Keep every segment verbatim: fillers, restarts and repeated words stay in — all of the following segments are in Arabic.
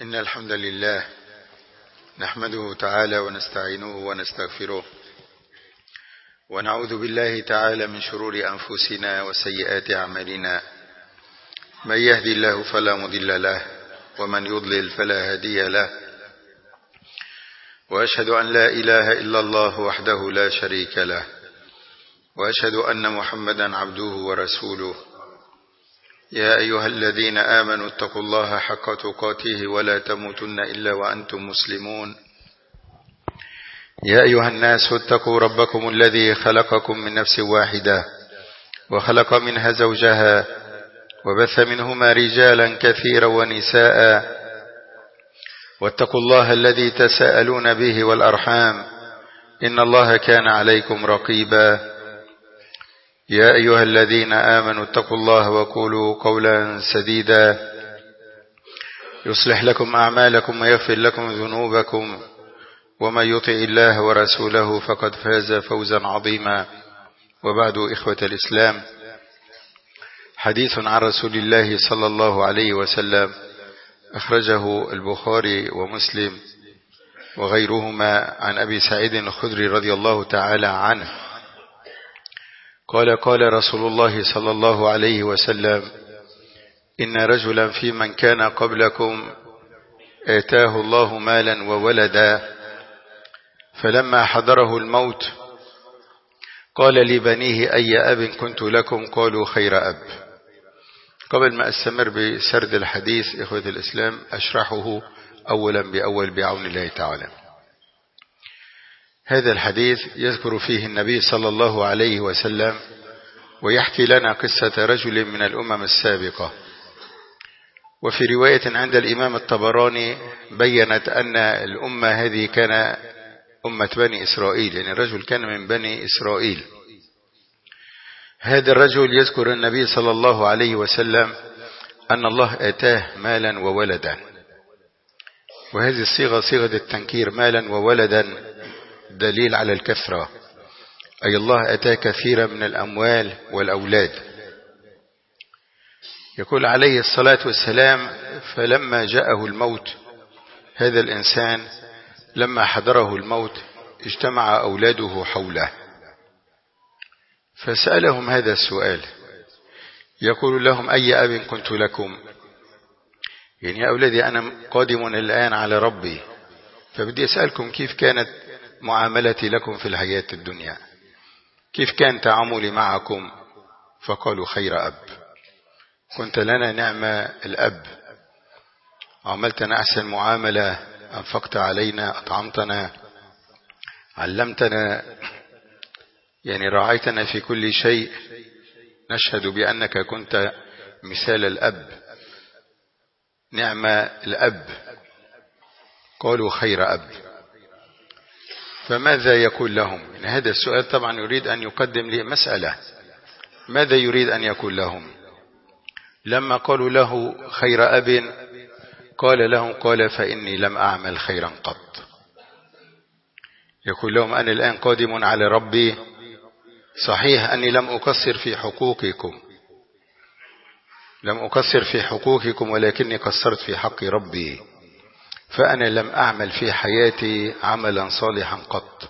إن الحمد لله نحمده تعالى ونستعينه ونستغفره ونعوذ بالله تعالى من شرور أنفسنا وسيئات أعمالنا. من يهدي الله فلا مضل له ومن يضلل فلا هادي له، وأشهد أن لا إله إلا الله وحده لا شريك له، وأشهد أن محمدا عبده ورسوله. يا أيها الذين آمنوا اتقوا الله حق تقاته ولا تموتن إلا وأنتم مسلمون. يا أيها الناس اتقوا ربكم الذي خلقكم من نفس واحدة وخلق منها زوجها وبث منهما رجالا كثيرا ونساء، واتقوا الله الذي تساءلون به والأرحام إن الله كان عليكم رقيبا. يا أيها الذين آمنوا اتقوا الله وقولوا قولا سديدا يصلح لكم أعمالكم ويغفر لكم ذنوبكم، ومن يطع الله ورسوله فقد فاز فوزا عظيما. وبعد، إخوة الإسلام، حديث عن رسول الله صلى الله عليه وسلم أخرجه البخاري ومسلم وغيرهما عن أبي سعيد الخدري رضي الله تعالى عنه قال: قال رسول الله صلى الله عليه وسلم: إن رجلا في من كان قبلكم آتاه الله مالا وولدا، فلما حضره الموت قال لبنيه: أي أب كنت لكم؟ قالوا: خير أب. قبل ما أستمر بسرد الحديث إخوة الإسلام أشرحه أولا بأول بعون الله تعالى. هذا الحديث يذكر فيه النبي صلى الله عليه وسلم ويحكي لنا قصة رجل من الأمم السابقة. وفي رواية عند الإمام الطبراني بيّنت أن الأمة هذه كان أمة بني إسرائيل، يعني الرجل كان من بني إسرائيل. هذا الرجل يذكر النبي صلى الله عليه وسلم أن الله آتاه مالا وولدا، وهذه الصيغة صيغة التنكير، مالا وولدا دليل على الكثرة، أي الله أتاه كثيرا من الأموال والأولاد. يقول عليه الصلاة والسلام: فلما جاءه الموت، هذا الإنسان لما حضره الموت اجتمع أولاده حوله، فسألهم هذا السؤال، يقول لهم: أي أب كنت لكم؟ يعني يا أولادي أنا قادم الآن على ربي، فبدي أسألكم كيف كانت معاملتي لكم في الحياة الدنيا، كيف كان تعاملي معكم؟ فقالوا: خير أب، كنت لنا نعم الأب، عملتنا أحسن معاملة، أنفقت علينا، أطعمتنا، علمتنا، يعني رعيتنا في كل شيء، نشهد بأنك كنت مثال الأب، نعم الأب. قالوا: خير أب. فماذا يقول لهم؟ يعني هذا السؤال طبعا يريد أن يقدم لي مسألة، ماذا يريد أن يقول لهم؟ لما قالوا له خير أب قال لهم: قال فإني لم أعمل خيرا قط. يقول لهم: أنا الآن قادم على ربي، صحيح أني لم أقصر في حقوقكم، لم أقصر في حقوقكم ولكني قصرت في حق ربي، فأنا لم أعمل في حياتي عملا صالحا قط.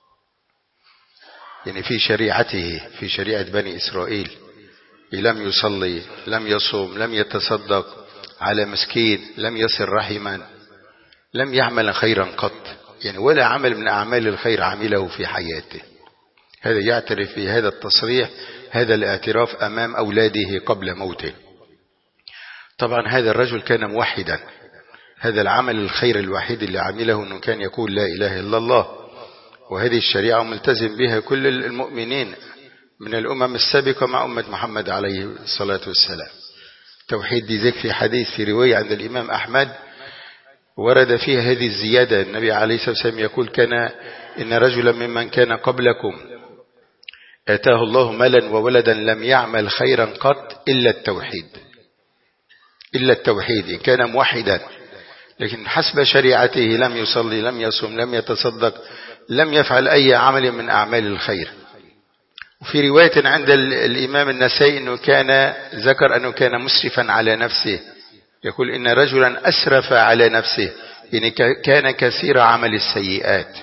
يعني في شريعته، في شريعة بني إسرائيل، لم يصلي، لم يصوم، لم يتصدق على مسكين، لم يصل رحما، لم يعمل خيرا قط، يعني ولا عمل من أعمال الخير عمله في حياته. هذا يعترف بهذا التصريح، هذا الاعتراف أمام أولاده قبل موته. طبعا هذا الرجل كان موحدا، هذا العمل الخير الوحيد اللي عمله أنه كان يقول لا إله إلا الله، وهذه الشريعة ملتزم بها كل المؤمنين من الأمم السابقة مع أمة محمد عليه الصلاة والسلام. توحيد دي ذكر في حديث في رواية عند الإمام أحمد ورد فيها هذه الزيادة. النبي عليه الصلاة والسلام يقول: كان إن رجلا ممن كان قبلكم آتاه الله مالا وولدا لم يعمل خيرا قط إلا التوحيد، إلا التوحيد، كان موحدا لكن حسب شريعته لم يصلي، لم يصوم، لم يتصدق، لم يفعل أي عمل من أعمال الخير. وفي رواية عند الإمام النسائي أنه كان ذكر أنه كان مسرفا على نفسه، يقول إن رجلا أسرف على نفسه، يعني كان كثير عمل السيئات.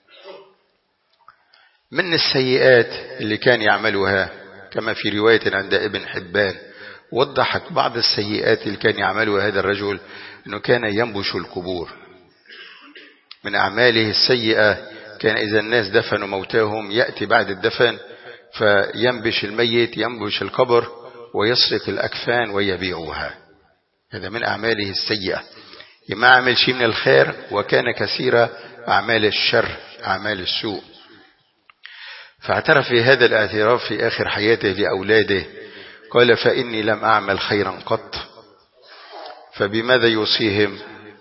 من السيئات اللي كان يعملها كما في رواية عند ابن حبان وضحت بعض السيئات اللي كان يعملها هذا الرجل، أنه كان ينبش القبور. من أعماله السيئة كان إذا الناس دفنوا موتاهم يأتي بعد الدفن فينبش الميت، ينبش القبر ويسرق الأكفان ويبيعوها. هذا من أعماله السيئة، ما عمل شيء من الخير، وكان كثير أعمال الشر، أعمال السوء. فاعترف في هذا الاعتراف في آخر حياته لأولاده، قال فإني لم أعمل خيرا قط. فبماذا يوصيهم؟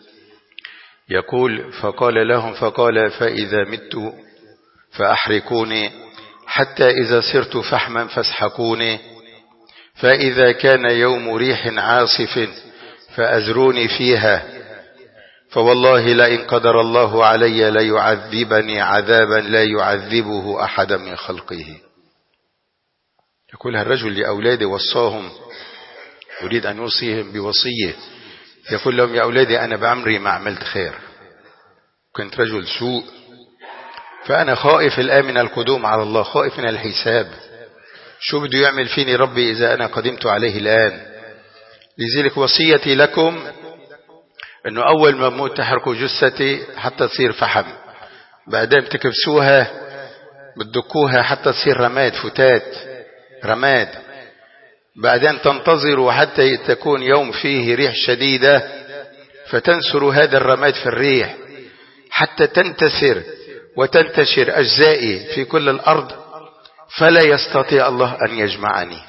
يقول فقال لهم فقال فإذا مت فأحرقوني، حتى إذا صرت فحما فاسحقوني، فإذا كان يوم ريح عاصف فأزروني فيها، فوالله لئن قدر الله علي ليعذبني عذابا لا يعذبه أحدا من خلقه. يقول الرجل لأولاده وصاهم، يريد أن يوصيهم بوصية، يقول لهم يا أولادي أنا بعمري ما عملت خير، كنت رجل سوء، فأنا خائف الآن من القدوم على الله، خائف من الحساب، شو بده يعمل فيني ربي إذا أنا قدمت عليه الآن. لذلك وصيتي لكم أنه أول ما أموت تحرقوا جثتي حتى تصير فحم، بعدين بتكبسوها بتدكوها حتى تصير رماد، فتات رماد، بعدين تنتظروا حتى تكون يوم فيه ريح شديدة فتنسروا هذا الرماد في الريح حتى تنتثر وتنتشر أجزائي في كل الأرض، فلا يستطيع الله أن يجمعني،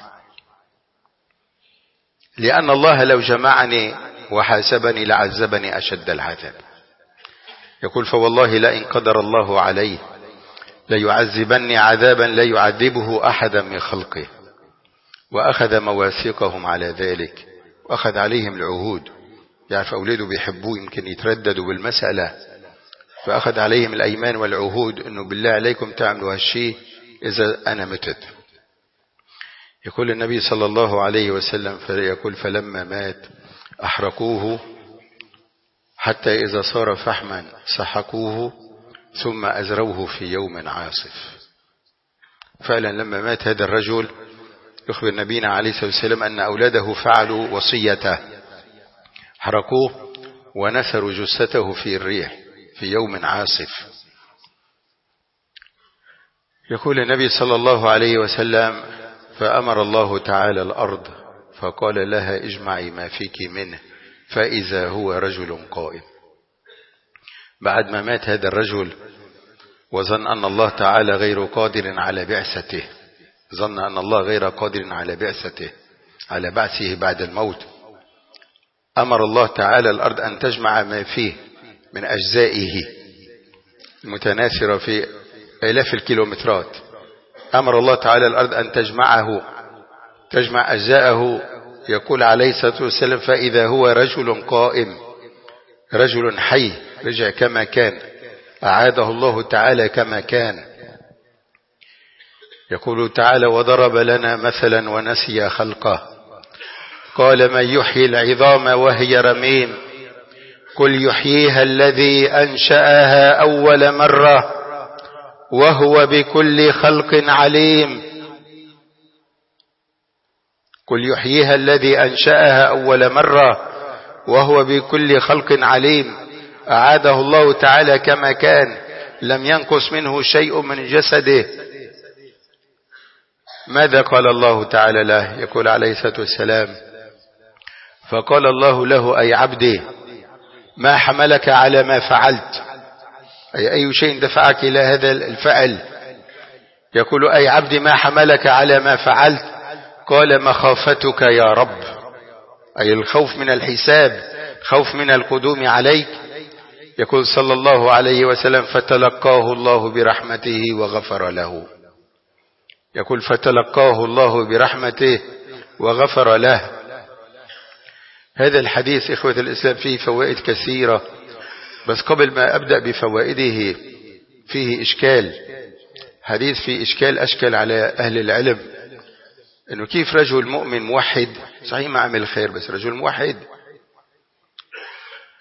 لأن الله لو جمعني وحاسبني لعذبني أشد العذاب. يقول فوالله لئن قدر الله عليه ليعذبني عذابا لا يعذبه أحدا من خلقه. وأخذ مواثيقهم على ذلك، وأخذ عليهم العهود. يعرف أولاده بيحبوه يمكن يترددوا بالمسألة، فأخذ عليهم الأيمان والعهود أنه بالله عليكم تعملوا هالشيء إذا أنا متت. يقول النبي صلى الله عليه وسلم فيقول فلما مات أحرقوه حتى إذا صار فحما سحقوه ثم أزروه في يوم عاصف. فعلا لما مات هذا الرجل يخبر نبينا عليه الصلاة والسلام أن أولاده فعلوا وصيته، حرقوه ونثروا جثته في الريح في يوم عاصف. يقول النبي صلى الله عليه وسلم فأمر الله تعالى الأرض فقال لها اجمعي ما فيك منه، فإذا هو رجل قائم. بعد ما مات هذا الرجل وظن أن الله تعالى غير قادر على بعثته، ظن أن الله غير قادر على بعثته على بعثه بعد الموت، أمر الله تعالى الأرض أن تجمع ما فيه من أجزائه المتناثرة في آلاف الكيلومترات. أمر الله تعالى الأرض أن تجمعه تجمع أجزاءه. يقول عليه الصلاة والسلام فإذا هو رجل قائم، رجل حي، رجع كما كان، أعاده الله تعالى كما كان. يقول تعالى وضرب لنا مثلا ونسي خلقه قال من يحيي العظام وهي رميم قل يحييها الذي أنشأها أول مرة وهو بكل خلق عليم. قل يحييها الذي أنشأها أول مرة وهو بكل خلق عليم. أعاده الله تعالى كما كان، لم ينقص منه شيء من جسده. ماذا قال الله تعالى له؟ يقول عليه الصلاة والسلام فقال الله له أي عبدي ما حملك على ما فعلت، أي أي شيء دفعك إلى هذا الفعل. يقول أي عبدي ما حملك على ما فعلت؟ قال مخافتك يا رب، أي الخوف من الحساب، خوف من القدوم عليك. يقول صلى الله عليه وسلم فتلقاه الله برحمته وغفر له. يقول فتلقاه الله برحمته وغفر له. هذا الحديث إخوة الإسلام فيه فوائد كثيرة، بس قبل ما أبدأ بفوائده فيه إشكال. حديث فيه إشكال أشكل على أهل العلم، إنه كيف رجل مؤمن موحد صحيح ما عمل خير، بس رجل موحد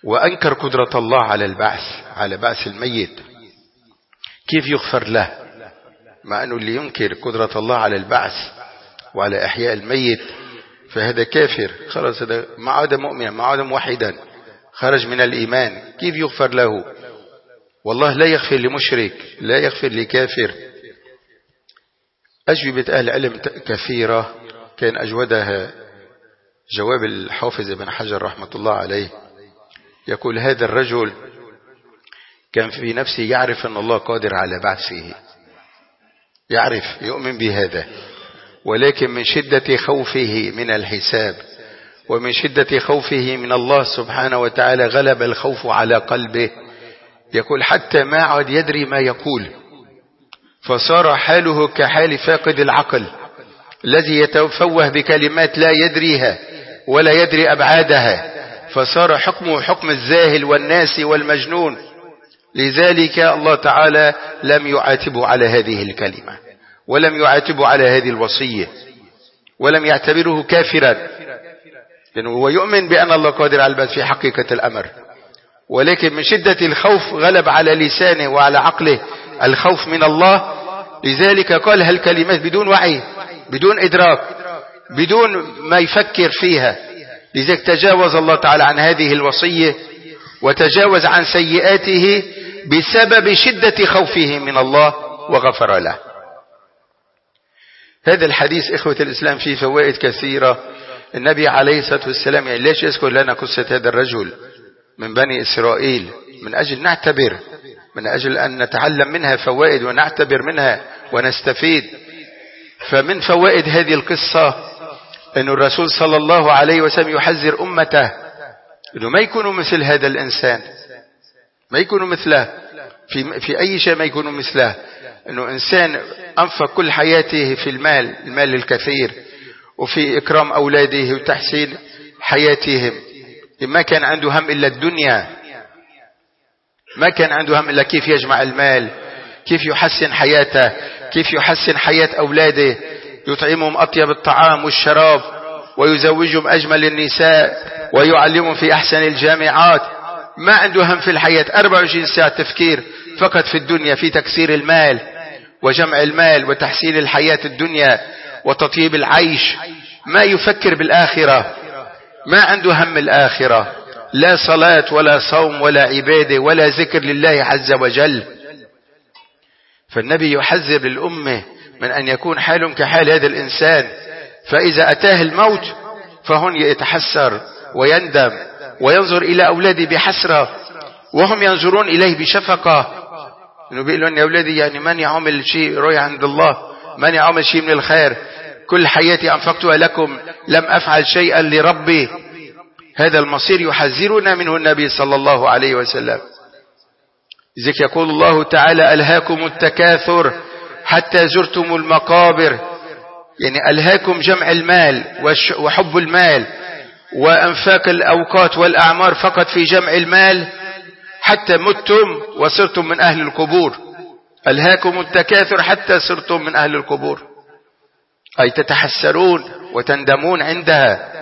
وأنكر قدرة الله على البعث، على بعث الميت، كيف يغفر له؟ مع أنه اللي ينكر قدرة الله على البعث وعلى إحياء الميت فهذا كافر، خلاص هذا ما عاد مؤمنا، ما عاد موحدا، خرج من الإيمان، كيف يغفر له؟ والله لا يغفر لمشرك، لا يغفر لكافر. أجوبة أهل العلم كثيرة، كان أجودها جواب الحافظ ابن حجر رحمة الله عليه، يقول هذا الرجل كان في نفسه يعرف أن الله قادر على بعثه، يعرف يؤمن بهذا، ولكن من شدة خوفه من الحساب ومن شدة خوفه من الله سبحانه وتعالى غلب الخوف على قلبه، يقول حتى ما عاد يدري ما يقول، فصار حاله كحال فاقد العقل الذي يتفوه بكلمات لا يدريها ولا يدري أبعادها، فصار حكمه حكم الزاهل والناس والمجنون. لذلك الله تعالى لم يعاتبه على هذه الكلمة، ولم يعاتبه على هذه الوصية، ولم يعتبره كافرا، لأنه هو يؤمن بأن الله قادر على البعث في حقيقة الأمر، ولكن من شدة الخوف غلب على لسانه وعلى عقله الخوف من الله، لذلك قال هالكلمات بدون وعي، بدون إدراك، بدون ما يفكر فيها. لذلك تجاوز الله تعالى عن هذه الوصية وتجاوز عن سيئاته بسبب شدة خوفه من الله وغفر له. هذا الحديث إخوة الإسلام فيه فوائد كثيرة. النبي عليه الصلاة والسلام يعني ليش يذكر لنا قصة هذا الرجل من بني إسرائيل؟ من أجل نعتبر، من أجل أن نتعلم منها فوائد ونعتبر منها ونستفيد. فمن فوائد هذه القصة أن الرسول صلى الله عليه وسلم يحذر أمته أنه ما يكونوا مثل هذا الإنسان، ما يكونوا مثله في, في أي شيء، ما يكونوا مثله. أنه إنسان أنفق كل حياته في المال، المال الكثير، وفي إكرام أولاده وتحسين حياتهم، ما كان عنده هم إلا الدنيا، ما كان عنده هم إلا كيف يجمع المال، كيف يحسن حياته، كيف يحسن حياة أولاده، يطعمهم أطيب الطعام والشراب، ويزوجهم أجمل النساء، ويعلمهم في أحسن الجامعات. ما عنده هم في الحياة، أربعة وعشرين ساعة تفكير فقط في الدنيا، في تكسير المال وجمع المال وتحسين الحياة الدنيا وتطيب العيش. ما يفكر بالآخرة، ما عنده هم الآخرة، لا صلاة ولا صوم ولا عبادة ولا ذكر لله عز وجل. فالنبي يحذر للأمة من أن يكون حالهم كحال هذا الإنسان، فإذا أتاه الموت فهن يتحسر ويندم وينظر إلى أولاده بحسرة، وهم ينظرون إليه بشفقة، إنه بيقولوا أن أولادي يعني من يعمل شيء روي عند الله، من يعمل شيء من الخير، كل حياتي أنفقتها لكم، لم أفعل شيئا لربي. هذا المصير يحذرنا منه النبي صلى الله عليه وسلم. ذلك يقول الله تعالى ألهاكم التكاثر حتى زرتم المقابر، يعني ألهاكم جمع المال وحب المال وأنفاق الأوقات والأعمار فقط في جمع المال حتى متم وصرتم من أهل القبور. ألهاكم التكاثر حتى صرتم من أهل القبور، أي تتحسرون وتندمون عندها.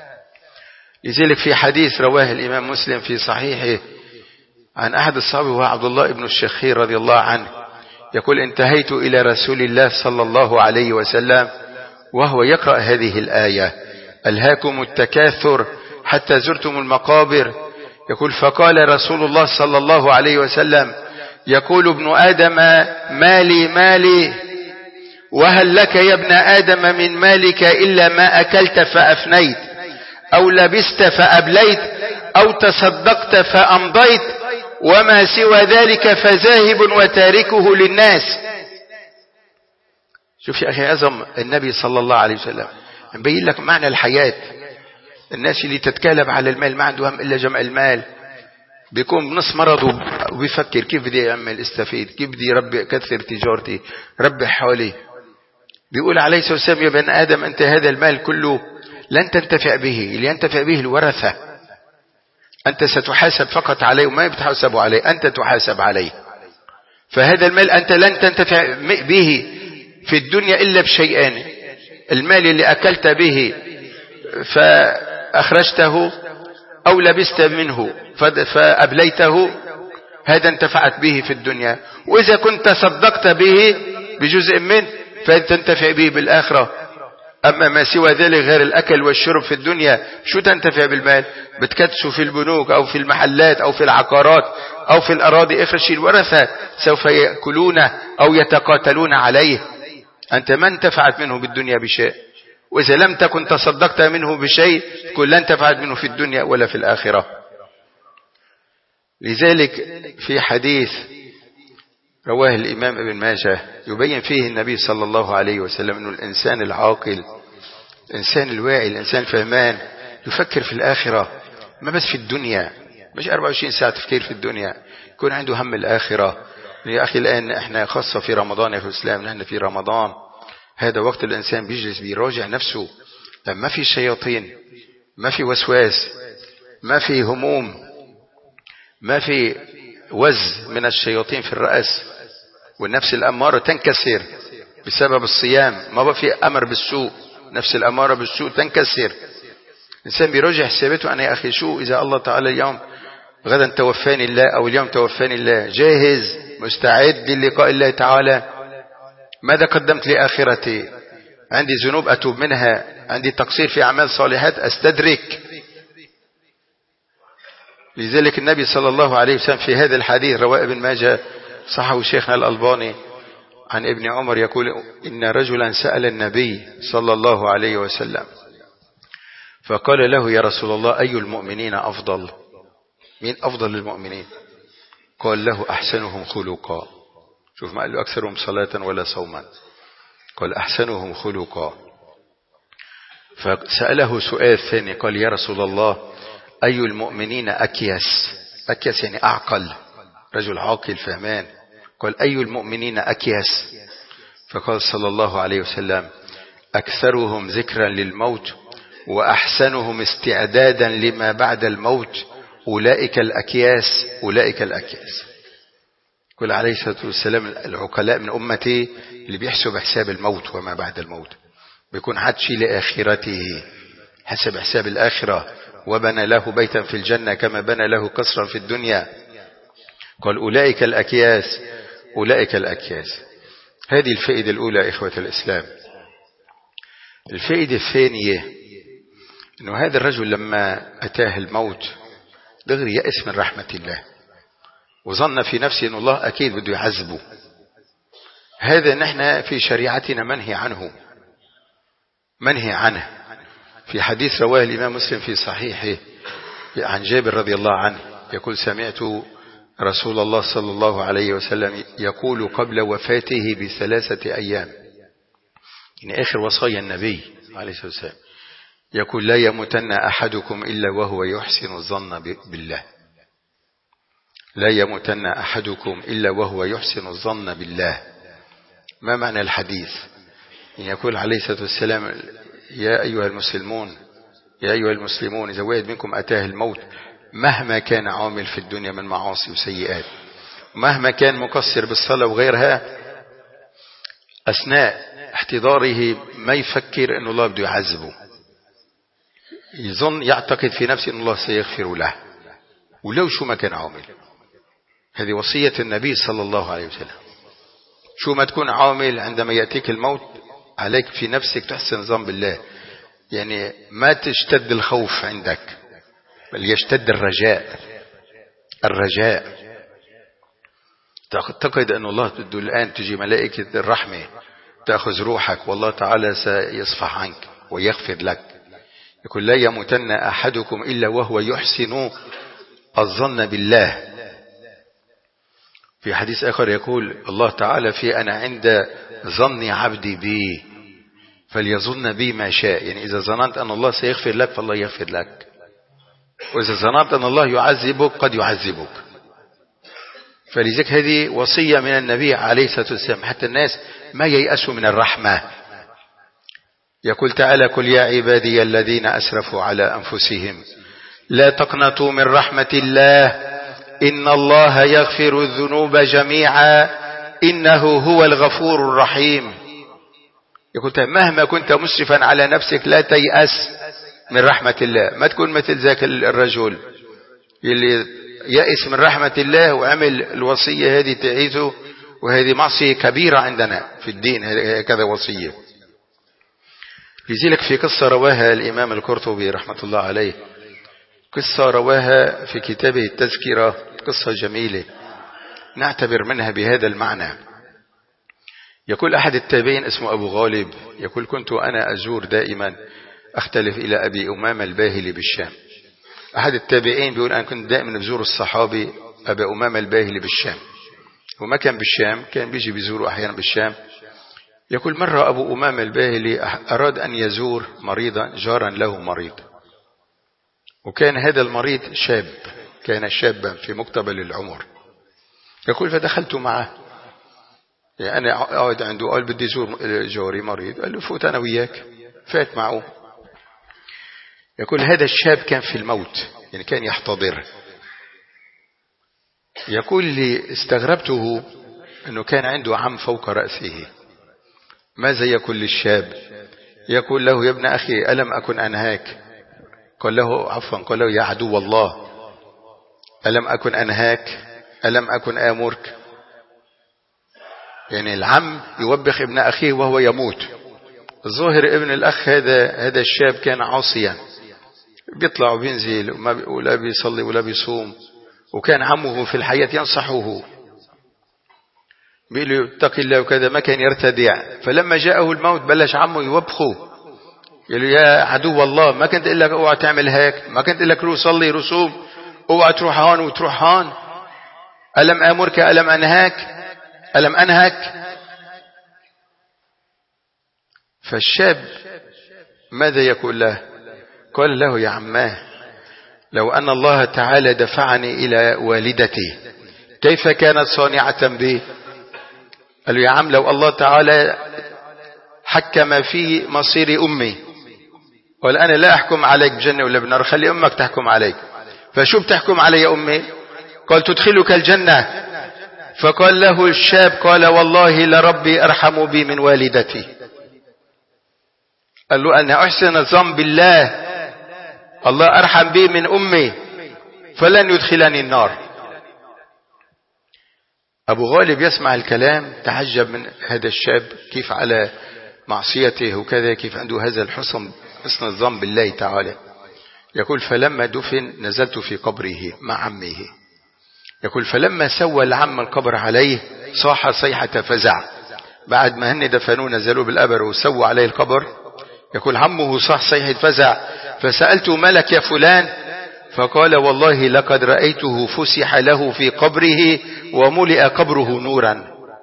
لذلك في حديث رواه الإمام مسلم في صحيحه عن أحد الصحابة وهو عبد الله بن الشخير رضي الله عنه، يقول انتهيت إلى رسول الله صلى الله عليه وسلم وهو يقرأ هذه الآية ألهاكم التكاثر حتى زرتم المقابر. يقول فقال رسول الله صلى الله عليه وسلم يقول ابن آدم مالي مالي، وهل لك يا ابن آدم من مالك إلا ما أكلت فأفنيت، أو لبست فأبليت، أو تصدقت فأمضيت، وما سوى ذلك فذاهب وتاركه للناس. شوف يا أخي عظم النبي صلى الله عليه وسلم نبين لك معنى الحياة. الناس اللي تتكالب على المال ما عندهم إلا جمع المال، بيكون بنص مرضه وبيفكر كيف بدي أعمل استفيد، كيف بدي ربي كثر تجارتي، ربي حالي. بيقول عليه الصلاة والسلام يا بن آدم أنت هذا المال كله لن تنتفع به، اللي ينتفع به الورثة، أنت ستحاسب فقط عليه وما بتحاسب عليه، أنت تحاسب عليه. فهذا المال أنت لن تنتفع به في الدنيا إلا بشيئين، المال اللي أكلت به فأخرجته أو لبست منه فأبليته، هذا انتفعت به في الدنيا. وإذا كنت صدقت به بجزء منه فتنتفع به بالآخرة. أما ما سوى ذلك غير الأكل والشرب في الدنيا، شو تنتفع بالمال؟ بتكدسوا في البنوك أو في المحلات أو في العقارات أو في الأراضي، آخر شيء الورثة سوف يأكلونه أو يتقاتلون عليه. أنت ما انتفعت منه بالدنيا بشيء، وإذا لم تكن تصدقت منه بشيء تكون لن تنتفعت منه في الدنيا ولا في الآخرة. لذلك في حديث رواه الإمام ابن ماجه يبين فيه النبي صلى الله عليه وسلم أنه الإنسان العاقل، الإنسان الواعي، الإنسان الفهمان يفكر في الآخرة، ما بس في الدنيا، مش أربعة وعشرين ساعة تفكير في الدنيا، يكون عنده هم الآخرة. يا أخي الآن إحنا خاصة في رمضان يا أخي الإسلام، نحن في رمضان هذا وقت الإنسان بيجلس بيراجع نفسه، ما في شياطين، ما في وسواس، ما في هموم، ما في وز من الشياطين في الرأس، والنفس الأمارة تنكسر بسبب الصيام، ما بقى في أمر بالسوء، نفس الأمارة بالسوء تنكسر. الإنسان بيراجع حساباته، أنا يا أخي شو إذا الله تعالى اليوم غدا توفاني الله أو اليوم توفاني الله، جاهز مستعد للقاء الله تعالى؟ ماذا قدمت لآخرتي؟ عندي ذنوب أتوب منها، عندي تقصير في أعمال صالحات أستدرك. لذلك النبي صلى الله عليه وسلم في هذا الحديث رواه ابن ماجه صححه شيخنا الألباني عن ابن عمر يقول إن رجلا سأل النبي صلى الله عليه وسلم فقال له يا رسول الله أي المؤمنين أفضل؟ مين أفضل المؤمنين؟ قال له أحسنهم خلقا. شوف ما قال له أكثرهم صلاة ولا صوما، قال أحسنهم خلقا. فسأله سؤال ثاني قال يا رسول الله أي المؤمنين أكيس؟ أكيس يعني أعقل، رجل عاقل فهمان. قال أي المؤمنين أكيس؟ فقال صلى الله عليه وسلم أكثرهم ذكرا للموت وأحسنهم استعدادا لما بعد الموت، أولئك الأكياس أولئك الأكياس. قال عليه الصلاة والسلام العقلاء من أمتي اللي بيحسب حساب الموت وما بعد الموت، بيكون عاد شيء لآخرته، حسب حساب الآخرة، وبنى له بيتا في الجنة كما بنى له قصرا في الدنيا. قال أولئك الأكياس أولئك الأكياس. هذه الفائدة الأولى إخوة الإسلام. الفائدة الثانية أنه هذا الرجل لما أتاه الموت دغري يأس من رحمة الله، وظن في نفسه أن الله أكيد بده يعذبه. هذا نحن في شريعتنا منهي عنه، منهي عنه. في حديث رواه الإمام مسلم في صحيحه عن جابر رضي الله عنه يقول سمعت رسول الله صلى الله عليه وسلم يقول قبل وفاته بثلاثة أيام، يعني آخر وصايا النبي عليه الصلاة والسلام، يقول لا يموتن أحدكم إلا وهو يحسن الظن بالله. لا يموتن أحدكم إلا وهو يحسن الظن بالله. ما معنى الحديث؟ يعني يقول عليه الصلاة والسلام يا أيها المسلمون يا أيها المسلمون إذا واحد منكم أتاه الموت مهما كان عامل في الدنيا من معاصي وسيئات، مهما كان مقصر بالصلاة وغيرها، أثناء احتضاره ما يفكر أن الله بده يعذبه، يظن يعتقد في نفسه أن الله سيغفر له ولو شو ما كان عامل. هذه وصية النبي صلى الله عليه وسلم. شو ما تكون عامل عندما يأتيك الموت عليك في نفسك تحسن ظن بالله، يعني ما تشتد الخوف عندك بل يشتد الرجاء. الرجاء تعتقد أن الله بده الآن تجي ملائكة الرحمة تأخذ روحك والله تعالى سيصفح عنك ويغفر لك. يقول لا يموتن أحدكم إلا وهو يحسن الظن بالله. في حديث آخر يقول الله تعالى في أنا عند ظن عبدي بي فليظن بي ما شاء، يعني إذا ظننت أن الله سيغفر لك فالله يغفر لك، وإذا ظننت أن الله يعذبك قد يعذبك. فلذلك هذه وصية من النبي عليه الصلاة والسلام حتى الناس ما ييأسوا من الرحمة. يقول تعالى قل يا عبادي الذين أسرفوا على أنفسهم لا تقنطوا من رحمة الله إن الله يغفر الذنوب جميعا إنه هو الغفور الرحيم. يقول مهما كنت مسرفا على نفسك لا تيأس من رحمة الله. ما تكون مثل ذاك الرجل اللي يأس من رحمة الله وعمل الوصية هذه تعيثه، وهذه معصية كبيرة عندنا في الدين، هكذا وصية. لذلك في قصة رواها الإمام القرطبي رحمة الله عليه، قصة رواها في كتابه التذكرة، قصة جميلة نعتبر منها بهذا المعنى. يقول أحد التابعين اسمه أبو غالب، يقول كنت أنا أزور دائما أختلف إلى أبي أمامة الباهلي بالشام. أحد التابعين بيقول أنا كنت دائما بزور الصحابي أبي أمامة الباهلي بالشام، وما كان بالشام، كان بيجي بيزوره أحيانا بالشام. يقول مرة أبو أمامة الباهلي أراد أن يزور مريضا، جارا له مريض، وكان هذا المريض شاب، كان شابا في مقتبل العمر. يقول فدخلت معه، يعني أنا أقعد عنده، قال بدي زور جاري مريض، قال له فوت أنا وياك، فات معه. يقول هذا الشاب كان في الموت، يعني كان يحتضر. يقول لي استغربته أنه كان عنده عم فوق رأسه. ماذا يقول للشاب؟ يقول له يا ابن أخي ألم أكن أنهاك؟ قال له عفوا، قال له يا عدو الله ألم أكن أنهاك؟ ألم أكن آمرك؟ يعني العم يوبخ ابن أخيه وهو يموت. الظاهر ابن الأخ هذا هذا الشاب كان عاصيا، بيطلع وبينزل ولا بيصلي ولا بيصوم، وكان عمه في الحياة ينصحه بيقول له اتق الله وكذا، ما كان يرتدع. فلما جاءه الموت بلش عمه يوبخه، يقول له يا عدو الله ما كنت اقول لك اوعى تعمل هيك، ما كنت اقول لك روح صلي رسوم، اوعى تروح هون وتروح هون، ألم آمرك ألم أنهاك ألم أنهك؟ فالشاب ماذا يقول له؟ قال له يا عماه لو أن الله تعالى دفعني إلى والدتي كيف كانت صانعة بي؟ قال له يا عم لو الله تعالى حكم في مصير أمي، قال أنا لا أحكم عليك بجنة ولا بنار، خلي أمك تحكم عليك. فشو بتحكم علي يا أمي؟ قال تدخلك الجنة. فقال له الشاب قال والله لربي أرحم بي من والدتي. قال له أنا أحسن الظن بالله، الله أرحم بي من أمي فلن يدخلني النار. أبو غالب يسمع الكلام تعجب من هذا الشاب، كيف على معصيته وكذا، كيف عنده هذا الحسن حسن الظن بالله تعالى. يقول فلما دفن نزلت في قبره مع عمه. يقول فلما سوى العم القبر عليه صاح صيحة فزع. بعد ما هن دفنوه نزلوا بالقبر وسووا عليه القبر، يقول عمه صاح صيحة فزع. فسألته ما لك يا فلان؟ فقال والله لقد رأيته فسح له في قبره وملئ قبره نورا.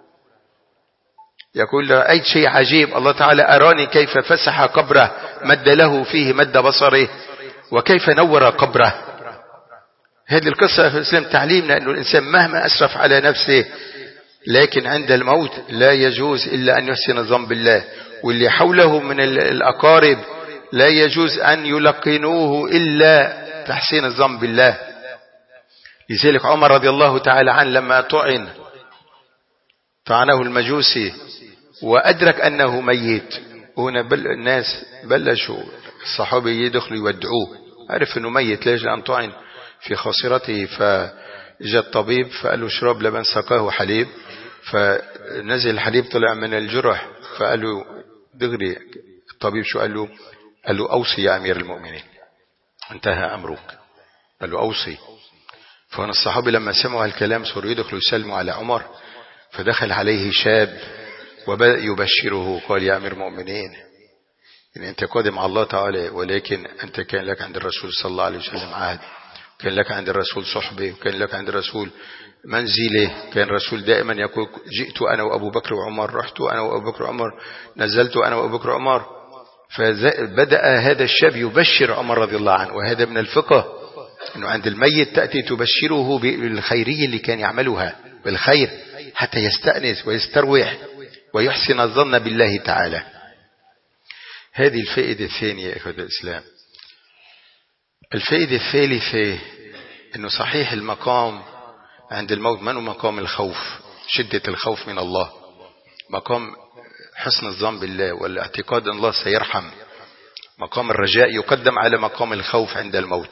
يقول رأيت شيء عجيب، الله تعالى أراني كيف فسح قبره، مد له فيه مد بصره، وكيف نور قبره. هذه القصة في الإسلام تعليمنا أنه الإنسان مهما أسرف على نفسه لكن عند الموت لا يجوز إلا أن يحسن الظن بالله، واللي حوله من الأقارب لا يجوز أن يلقنوه إلا تحسين الظن بالله. لذلك عمر رضي الله تعالى عنه لما طعن طعنه المجوسي وأدرك أنه ميت، هنا بل الناس بلشوا الصحابي يدخلوا يودعوه، عرف أنه ميت ليش؟ لأن طعن في خاصرته. فجاء الطبيب فقال له اشرب لبن، سقاه حليب، فنزل الحليب طلع من الجرح، فقال له دغري الطبيب شو قال له؟ قال له أوصي يا أمير المؤمنين، انتهى أمرك. قال له أوصي. فهنا الصحابي لما سمعوا الكلام صاروا يدخلوا يسلموا على عمر، فدخل عليه شاب وبدأ يبشره، قال يا أمير المؤمنين إن أنت قادم على الله تعالى، ولكن أنت كان لك عند الرسول صلى الله عليه وسلم عهد، كان لك عند الرسول صحبه، وكان لك عند الرسول منزله، كان الرسول دائما يقول جئت أنا وأبو بكر وعمر، رحت أنا وأبو بكر وعمر، نزلت أنا وأبو بكر وعمر. فبدأ هذا الشاب يبشر عمر رضي الله عنه، وهذا من الفقه أنه عند الميت تأتي تبشره بالخيرية اللي كان يعملها بالخير حتى يستأنس ويستروح ويحسن الظن بالله تعالى. هذه الفائدة الثانية يا إخوة الإسلام. الفائدة الثالثة أنه صحيح المقام عند الموت منه مقام الخوف، شدة الخوف من الله، مقام حسن الظن بالله والاعتقاد أن الله سيرحم مقام الرجاء يقدم على مقام الخوف عند الموت.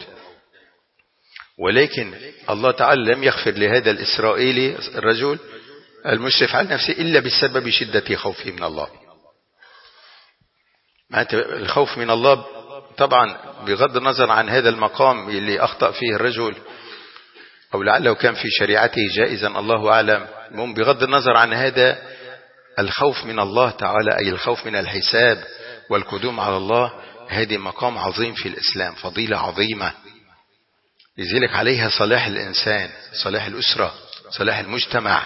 ولكن الله تعالى لم يغفر لهذا الإسرائيلي الرجل المشرف على نفسه إلا بسبب شدة خوفه من الله. الخوف من الله طبعا بغض النظر عن هذا المقام اللي أخطأ فيه الرجل أو لعله كان في شريعته جائزا الله أعلم، المهم بغض النظر عن هذا الخوف من الله تعالى أي الخوف من الحساب والقدوم على الله، هذه مقام عظيم في الإسلام، فضيلة عظيمة، لذلك عليها صلاح الإنسان، صلاح الأسرة، صلاح المجتمع.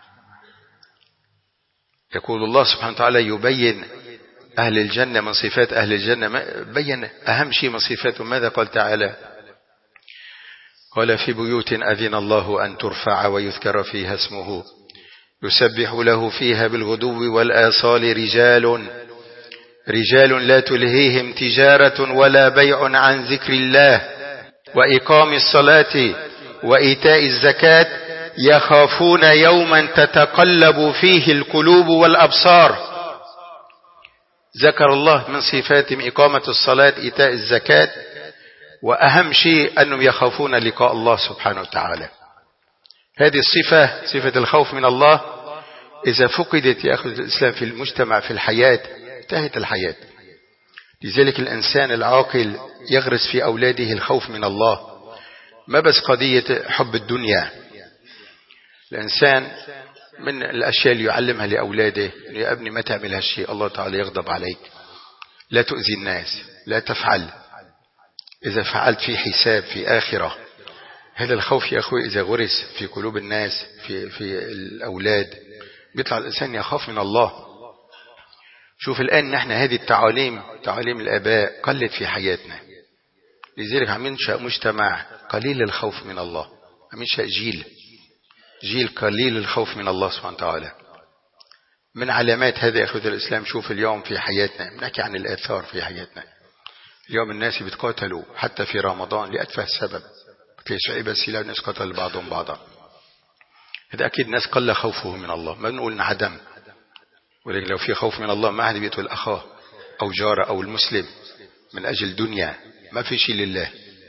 يقول الله سبحانه وتعالى يبين أهل الجنة من صفات أهل الجنة، بين أهم شيء من صفاتهم. ماذا قال تعالى؟ قال في بيوت أذن الله أن ترفع ويذكر فيها اسمه يسبح له فيها بالغدو والآصال رجال رجال لا تلهيهم تجارة ولا بيع عن ذكر الله وإقام الصلاة وإيتاء الزكاة يخافون يوما تتقلب فيه القلوب والأبصار. ذكر الله من صفاتهم إقامة الصلاة إيتاء الزكاة، وأهم شيء أنهم يخافون لقاء الله سبحانه وتعالى. هذه الصفة صفة الخوف من الله إذا فقدت يا أخي الإسلام في المجتمع في الحياة انتهت الحياة. لذلك الإنسان العاقل يغرس في أولاده الخوف من الله، ما بس قضية حب الدنيا. الإنسان من الأشياء اللي يعلمها لأولاده يا ابني ما تعمل هالشيء الله تعالى يغضب عليك، لا تؤذي الناس، لا تفعل، إذا فعلت في حساب في آخرة. هذا الخوف يا أخوي إذا غرس في قلوب الناس في, في الأولاد بيطلع الإنسان يخاف من الله. شوف الآن نحن هذه التعاليم تعاليم الآباء قلت في حياتنا، لذلك عم ينشأ مجتمع قليل الخوف من الله، عم ينشأ جيل جيل قليل الخوف من الله سبحانه وتعالى. من علامات هذا يا أخوة الإسلام شوف اليوم في حياتنا، بنحكي عن الآثار في حياتنا. اليوم الناس بيتقاتلوا حتى في رمضان لأتفه السبب، في شعيب السلاح الناس قتل بعضهم بعضا. هذا أكيد ناس قل خوفه من الله، ما بنقول انعدم، ولكن لو في خوف من الله ما حد بيقتل أخاه أو جاره أو المسلم من أجل دنيا، ما في شيء لله.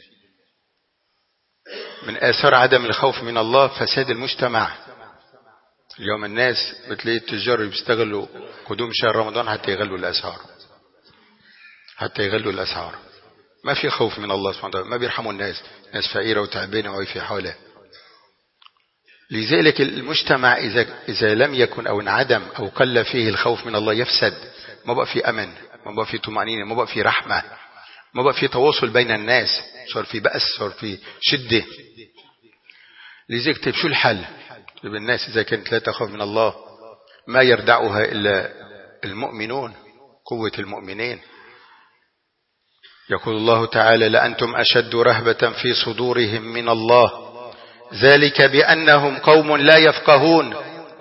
من آثار عدم الخوف من الله فساد المجتمع. اليوم الناس بتلاقي التجار بيستغلوا قدوم شهر رمضان حتى يغلوا الأسعار حتى يغلوا الأسعار. ما في خوف من الله سبحانه وتعالى، ما بيرحموا الناس، ناس فقيرة وتعبانة وهي في حالة. لذلك المجتمع إذا إذا لم يكن أو انعدم أو قل فيه الخوف من الله يفسد، ما بقى في أمن، ما بقى في طمأنينة، ما بقى في رحمة، ما بقى في تواصل بين الناس، صار في بأس، صار في شدة. لذلك طيب شو الحل؟ طيب الناس إذا كانت لا تخاف من الله ما يردعها إلا المؤمنون، قوة المؤمنين. يقول الله تعالى لأنتم أشد رهبة في صدورهم من الله ذلك بأنهم قوم لا يفقهون.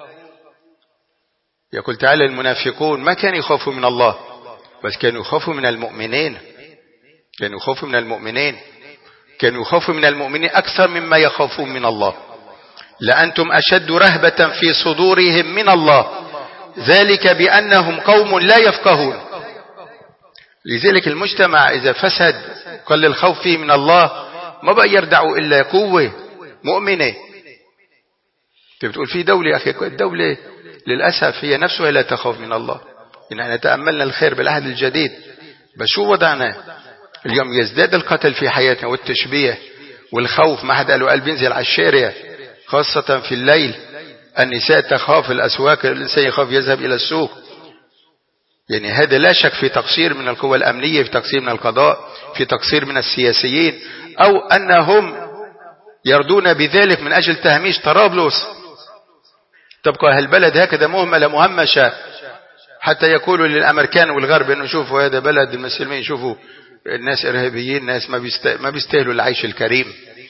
يقول تعالى المنافقون ما كانوا يخافوا من الله، بس كانوا يخافوا من المؤمنين، كانوا يخافوا من المؤمنين كانوا يخافوا من المؤمنين أكثر مما يخافون من الله. لأنتم أشد رهبة في صدورهم من الله ذلك بأنهم قوم لا يفقهون. لذلك المجتمع إذا فسد قل الخوف فيه من الله ما بقى يردعوا إلا قوة مؤمنة. انت بتقول في دولة أخي، الدولة للأسف هي نفسها لا تخاف من الله. إن احنا تأملنا الخير بالعهد الجديد، بس شو وضعنا اليوم؟ يزداد القتل في حياتنا والتشبيه والخوف، ما حد قالوا قلب ينزل على الشارع خاصة في الليل. النساء تخاف، الأسواق الإنسان يخاف يذهب إلى السوق. يعني هذا لا شك في تقصير من القوى الأمنية، في تقصير من القضاء، في تقصير من السياسيين، أو أنهم يردون بذلك من أجل تهميش طرابلس. تبقى هالبلد هكذا مهملة مهمشة حتى يقولوا للأمريكان والغرب أنه شوفوا هذا بلد المسلمين، شوفوا الناس إرهابيين، ناس ما بيستاهلوا العيش الكريم.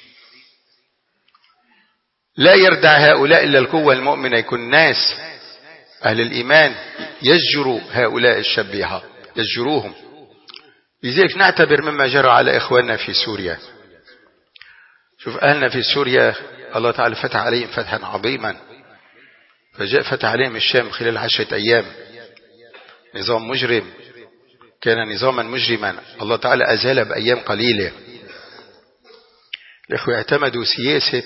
لا يردع هؤلاء إلا القوة المؤمنة. يكون الناس أهل الإيمان يجروا هؤلاء الشبيحة، يجروهم. لذلك نعتبر مما جرى على إخواننا في سوريا. شوف أهلنا في سوريا الله تعالى فتح عليهم فتحا عظيما، فجاء فتح عليهم الشام خلال عشرة أيام. نظام مجرم كان نظاما مجرما الله تعالى أزال بأيام قليلة. الإخوة اعتمدوا سياسة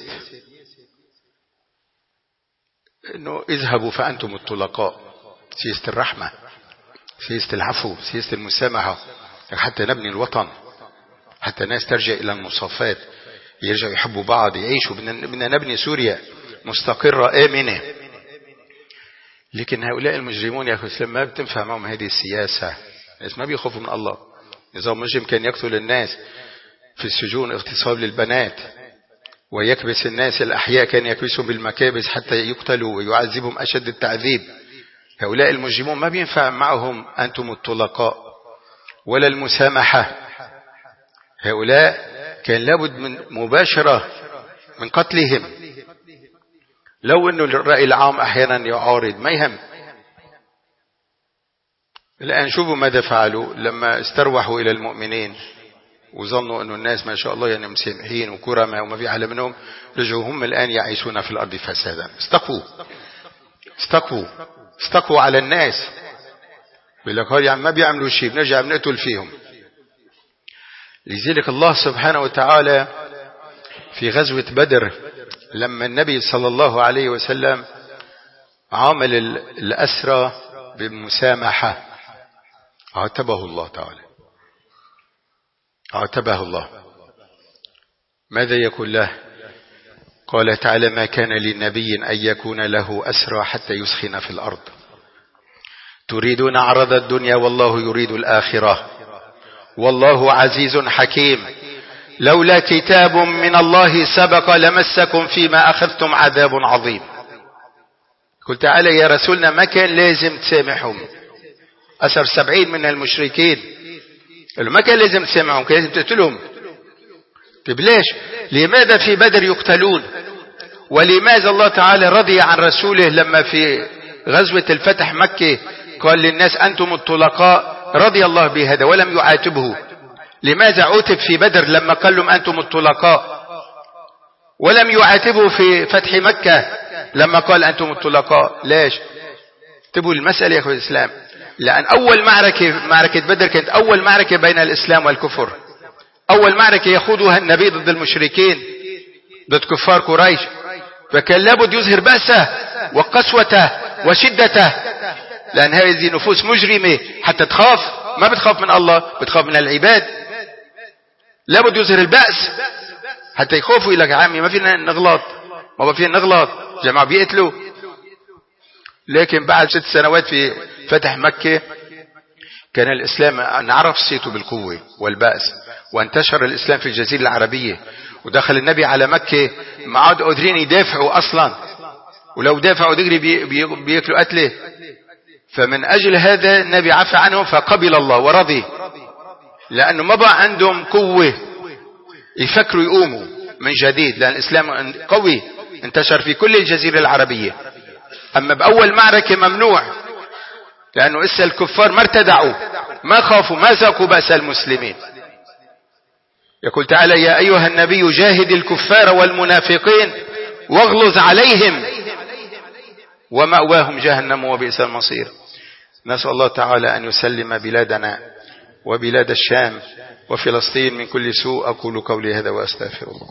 أنه اذهبوا فأنتم الطلقاء، سياسة الرحمة، سياسة العفو، سياسة المسامحة، حتى نبني الوطن، حتى الناس ترجع إلى المصافات، يرجعوا يحبوا بعض، يعيشوا. بدنا نبني سوريا مستقرة آمنة. لكن هؤلاء المجرمون يا أخي الإسلام ما بتنفع معهم هذه السياسة. الناس ما بيخافوا من الله. نظام مجرم كان يقتل الناس في السجون اغتصاب للبنات، ويكبس الناس الأحياء، كان يكبسهم بالمكابس حتى يقتلوا ويعذبهم أشد التعذيب. هؤلاء المجرمون ما بينفع معهم أنتم الطلقاء ولا المسامحة. هؤلاء كان لابد من مباشرة من قتلهم. لو أنه الرأي العام أحيانا يعارض ما يهم. الآن شوفوا ماذا فعلوا لما استروحوا إلى المؤمنين وظنوا أن الناس ما شاء الله يعني مسامحين وكرماء وما في أحلى منهم، رجعوا هم الآن يعيشون في الأرض فسادا. استقوا استقوا استقوا على الناس. بيقول يعني ما بيعملوا شيء، بنرجع بنقتل فيهم. لذلك الله سبحانه وتعالى في غزوة بدر لما النبي صلى الله عليه وسلم عامل الأسرى بمسامحة عاتبه الله تعالى، عاتبه الله. ماذا يقول له؟ قال تعالى: ما كان للنبي أن يكون له أسرى حتى يسخن في الأرض تريدون عرض الدنيا والله يريد الآخرة والله عزيز حكيم لولا كتاب من الله سبق لمسكم فيما أخذتم عذاب عظيم. قلت تعالى يا رسولنا ما كان لازم تسامحهم، أسر سبعين من المشركين، ما كان لازم تسامحهم، كان لازم تقتلهم. طيب ليش؟ لماذا في بدر يقتلون؟ ولماذا الله تعالى رضي عن رسوله لما في غزوة الفتح مكة قال للناس أنتم الطلقاء؟ رضي الله بهذا ولم يعاتبه. لماذا عاتب في بدر لما قال لهم أنتم الطلقاء ولم يعاتبه في فتح مكة لما قال أنتم الطلقاء؟ ليش؟ تبوا المسألة يا أخوة الإسلام، لأن أول معركة معركة بدر كانت أول معركة بين الإسلام والكفر، أول معركة يخوضها النبي ضد المشركين، ضد كفار قريش، فكان لابد يظهر بأسه وقسوته وشدته، لأن هذه نفوس مجرمة حتى تخاف، ما بتخاف من الله، بتخاف من العباد. لابد يظهر البأس حتى يخافوا. يقول لك يا عمي ما فينا نغلط، ما فينا نغلط، جماعة بيقتلوا. لكن بعد ست سنوات في فتح مكة كان الإسلام نعرف صيته بالقوة والبأس، وانتشر الإسلام في الجزيرة العربية، ودخل النبي على مكة ما عاد قادرين يدافعوا أصلا، ولو دافعوا دغري بياكلوا قتله. فمن أجل هذا النبي عفى عنهم فقبل الله ورضي، لأنه ما بقى عندهم قوة يفكروا يقوموا من جديد، لأن الإسلام قوي انتشر في كل الجزيرة العربية. أما بأول معركة ممنوع، لأنه إسا الكفار ما ارتدعوا، ما خافوا، ما ذاقوا بأس المسلمين. يقول تعالى: يا أيها النبي جاهد الكفار والمنافقين واغلظ عليهم ومأواهم جهنم وبئس المصير. نسأل الله تعالى أن يسلم بلادنا وبلاد الشام وفلسطين من كل سوء. أقول قولي هذا وأستغفر الله.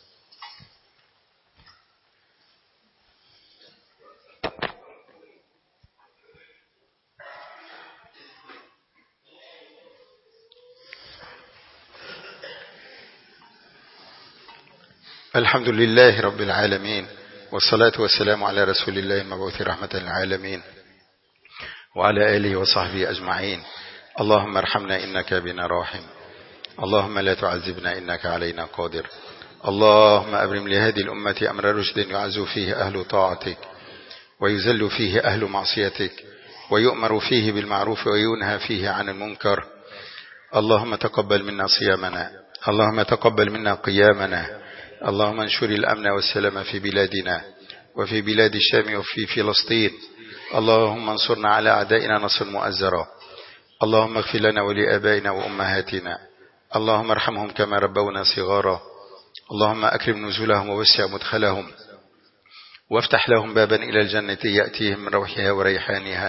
الحمد لله رب العالمين، والصلاة والسلام على رسول الله المبعوث رحمة للعالمين وعلى آله وصحبه أجمعين. اللهم ارحمنا إنك بنا راحم، اللهم لا تعذبنا إنك علينا قادر. اللهم أبرم لهذه الأمة أمر رشد يعز فيه أهل طاعتك ويذل فيه أهل معصيتك ويؤمر فيه بالمعروف وينهى فيه عن المنكر. اللهم تقبل منا صيامنا، اللهم تقبل منا قيامنا، اللهم انشر الأمن والسلام في بلادنا وفي بلاد الشام وفي فلسطين. اللهم انصرنا على أعدائنا نصر مؤزرا. اللهم اغفر لنا ولآبائنا وأمهاتنا، اللهم ارحمهم كما ربونا صغارا. اللهم أكرم نزلهم ووسع مدخلهم وافتح لهم بابا إلى الجنة يأتيهم من روحها وريحانها